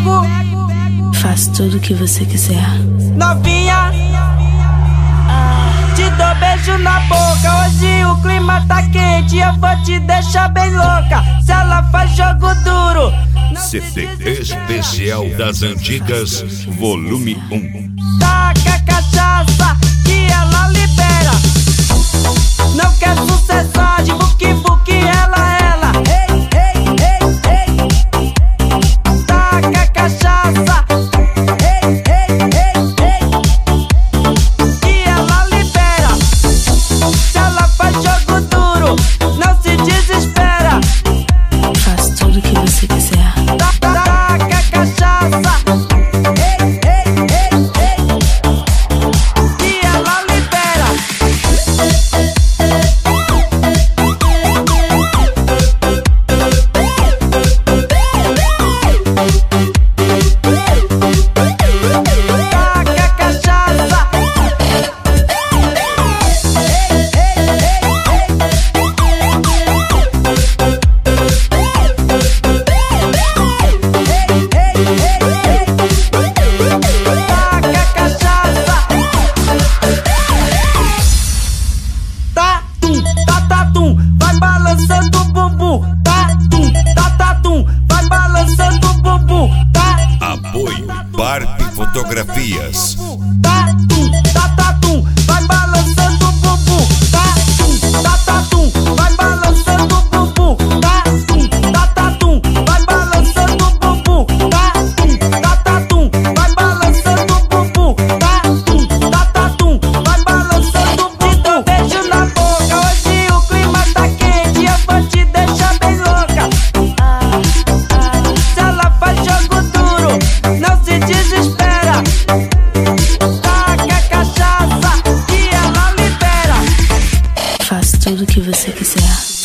Faço tudo o que você quiser. Novinha, te dou beijo na boca. Hoje o clima tá quente, eu vou te deixar bem louca. Se ela faz jogo duro, CD especial das antigas, volume 1. taca cachaça que ela libera. Não quer sucesso de buque, ela. Ei, ei, ei, ei. Taca cachaça. Ei, ei, ei, ei. Que ela libera. Se ela faz jogo duro, não se desespera. Faço tudo o que você quiser. Taca cachaça. Ei, ei, ei, ei. Que ela libera. Taca cachaça. Taca cachaça. Tatum, tatatum, vai balançando o bumbum. Tatum, tatatum, vai balançando o bumbum. Apoio Barbie Fotografias. Tatum, tatatum, vai balançando o bumbum. Tatum, tatatum, vai balançando o bumbum. Tatum, tatatum, vai balançando o bumbum. Tatum, tatatum, vai balançando o bumbum. Tatum, tatatum, vai balançando o bumbum. Beijo na boca, hoje o clima tá quente, eu vou te deixar bem louca. Se ela faz jogo duro, não se desespera. Taca cachaça que ela libera. Faço tudo o que você quiser.